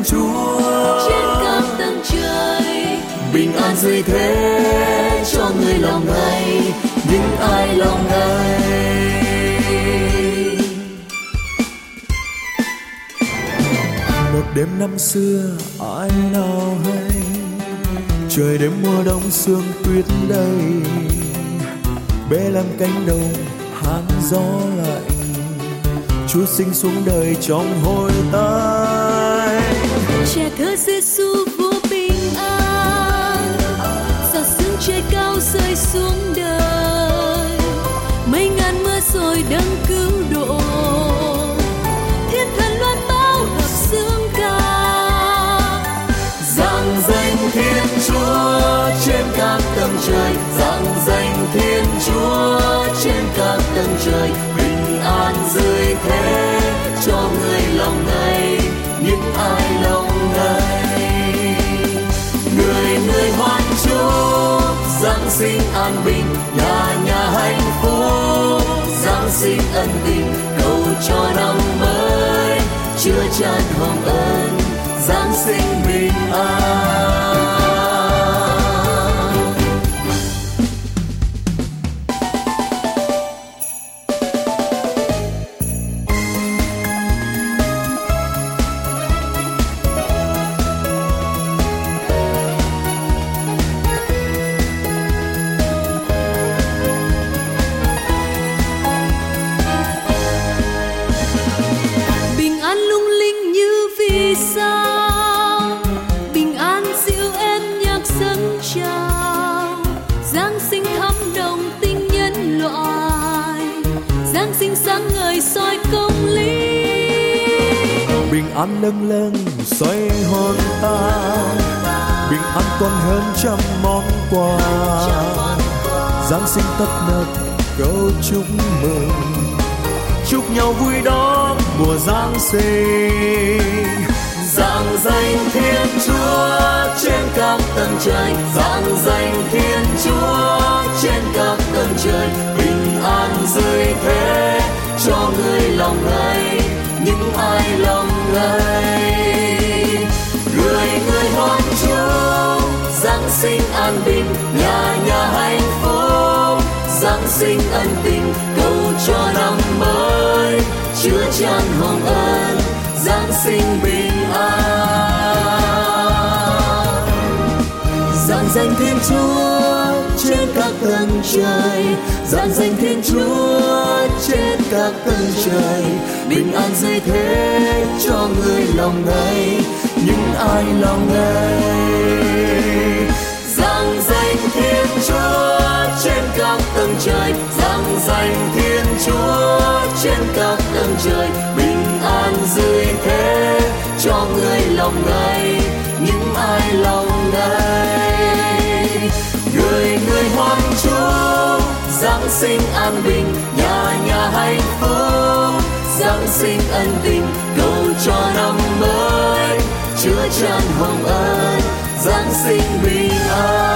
Thiên Chúa. Trên các tầng trời Bình an rơi thế cho người lòng này, những ai lòng này. Một đêm năm xưa ai nào hay, trời đêm mùa đông sương tuyết đầy, bê làm cánh đồng han gió lạnh, Chúa sinh xuống đời trong hôi tái. Trẻ thơ Giêsu vua bình an, giọt sương trời cao rơi xuống đời, mấy ngàn mưa rồi đấng cứu độ, thiên thần loan báo hợp xướng ca. Giảng danh Thiên Chúa trên các tầng trời, giảng danh Thiên Chúa trên các tầng trời, bình an rơi thế cho người lòng này, những ai lòng này. Người hoan chúc giáng sinh an bình, nhà nhà hạnh phúc, giáng sinh ân tình, cầu cho năm mới chứa chan hồng ân, giáng sinh bình an. Bình an lung linh như vì sao, bình an dịu êm nhạc dâng trào, giáng sinh thắm đồng tình nhân loại, giáng sinh sáng ngời soi công lý. Bình an lâng lâng xoay hồn ta, bình an còn hơn trăm món quà, giáng sinh tấp nập câu chúc mừng, chúc nhau vui đón mùa giáng sinh. Giảng danh Thiên Chúa trên các tầng trời, giảng danh Thiên Chúa trên các tầng trời, bình an rơi thế cho người lòng này, những ai lòng này. Người hoan chúc giáng sinh an bình, nhà nhà hạnh phúc, giáng sinh ân tình, cầu cho năm mới chứa chan hồng ân, giáng sinh bình an. Giảng danh Thiên Chúa trên các tầng trời, giảng danh Thiên Chúa trên các tầng trời, bình an rơi thế cho người lòng này, những ai lòng này. Giảng danh Thiên Chúa trên các tầng trời, giảng danh Thiên Chúa trên các tầng trời, bình an rơi thế cho người lòng này, những ai lòng này. Người hoan chúc giáng sinh an bình, nhà nhà hạnh phúc, giáng sinh ân tình, cầu cho năm mới chứa chan hồng ân, giáng sinh bình an.